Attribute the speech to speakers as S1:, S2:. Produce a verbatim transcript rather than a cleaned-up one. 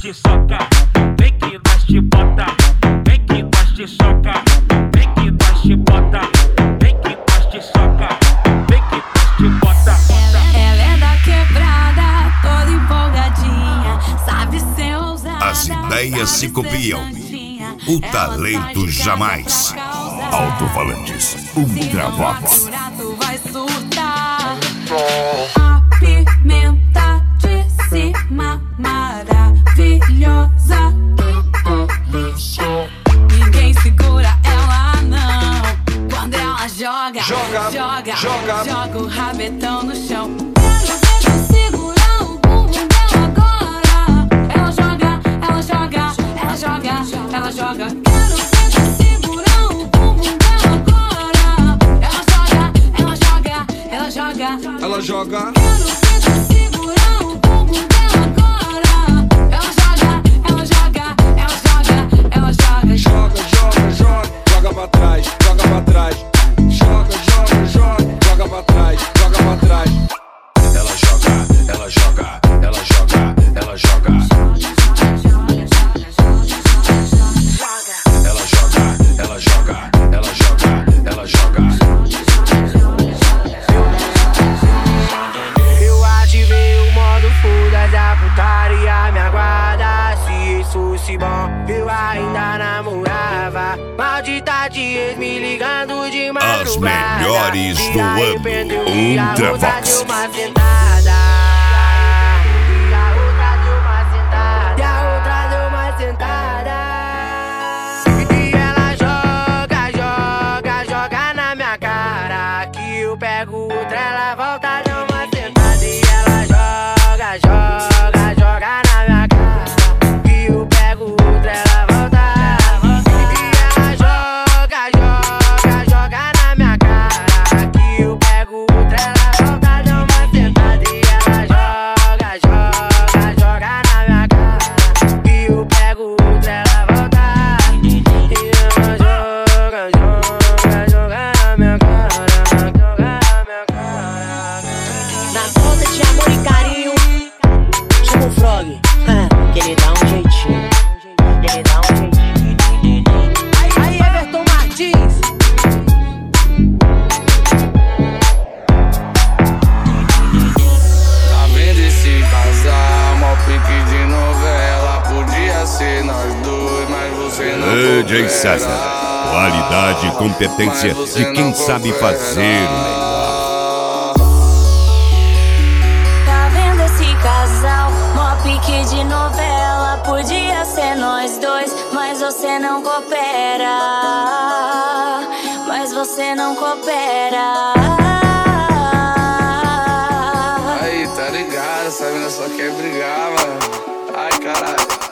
S1: te soca, vem que nós te bota, vem que nós te soca, vem que nós te bota, vem que nós te soca, vem que nós te bota.
S2: Ela é da quebrada, toda empolgadinha, sabe ser ousada.
S3: As ideias se copiam, o talento jamais. Alto-falantes Ultravox.
S2: Tu vai surtar. A pimenta de cima maravilhosa. Ninguém segura ela não. Quando ela joga, joga, joga, joga, joga o rabetão no chão. Quero ver tu segurar o bumbum dela agora. Ela joga, ela joga, ela joga, ela joga. Quero ver tu segurar o bumbum dela agora. Ela joga, ela joga, ela joga,
S4: ela joga.
S2: Quero ver tu segurar o bumbum dela agora. Ela joga, ela joga, ela joga, ela joga.
S4: Joga, joga, joga, joga pra trás, joga pra trás. Joga, joga, joga, joga pra trás, joga pra trás.
S3: Ela joga, ela joga, ela joga, ela joga. Ela joga, ela joga, ela joga, ela joga.
S5: Eu ativei o modo foda da putaria, me aguarda. Se isso se bom, eu ainda namorava. Maldita de ex me ligando de madrugada.
S3: As melhores do ano, Ultravox.
S5: E a outra deu uma sentada. E a outra deu uma sentada. E ela joga, joga, joga na minha cara. Que eu pego outra, ela volta, deu uma sentada. E ela joga, joga, joga na minha cara. Que eu pego outra, ela volta. E ela joga, joga, joga na minha cara. Que eu pego outra, ela volta, deu uma sentada. E ela joga, joga, joga na minha cara. Que eu pego outra, ela volta. E ela joga, joga, joga na minha cara. Joga na minha cara.
S6: Na falta de amor e carinho, chama o Frog, que ele dá um jeitinho, que ele dá um jeitinho.
S5: Aí, aí, Everton Martins.
S7: Tá vendo esse casal, mó pique de novela. Podia ser nós dois, mas você não
S3: D J
S7: coopera.
S3: César, qualidade e competência
S7: Mas você
S3: de quem
S7: não
S3: sabe
S7: coopera.
S3: fazer o melhor.
S2: Tá vendo esse casal? Mó pique de novela. Podia ser nós dois, mas você não coopera. Mas você não coopera.
S7: Aí, tá ligado, essa mina só quer brigar, mano. Ai, caralho.